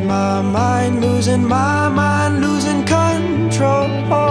my mind, losing my mind, losing control.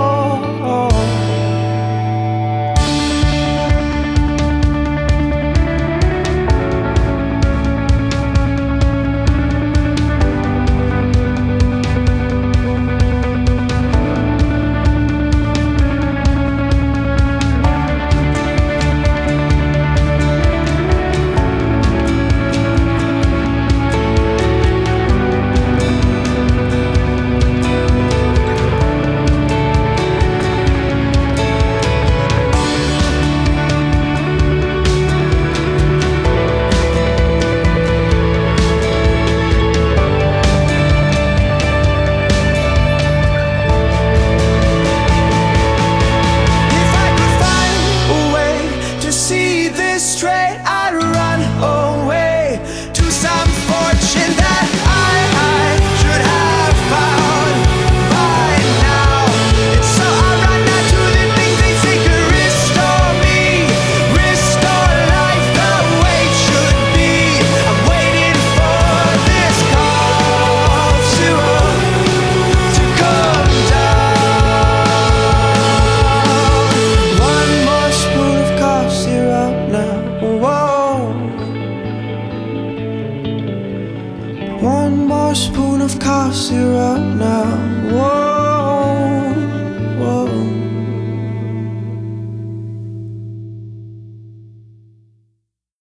Straight, I'd run away to some fortune that I should have found by now. And so I run out to the things they say could restore me, restore life the way it should be. I'm waiting for this cough syrup to come down. One more spoon of cough syrup now. Whoa. One more spoon of cough syrup now.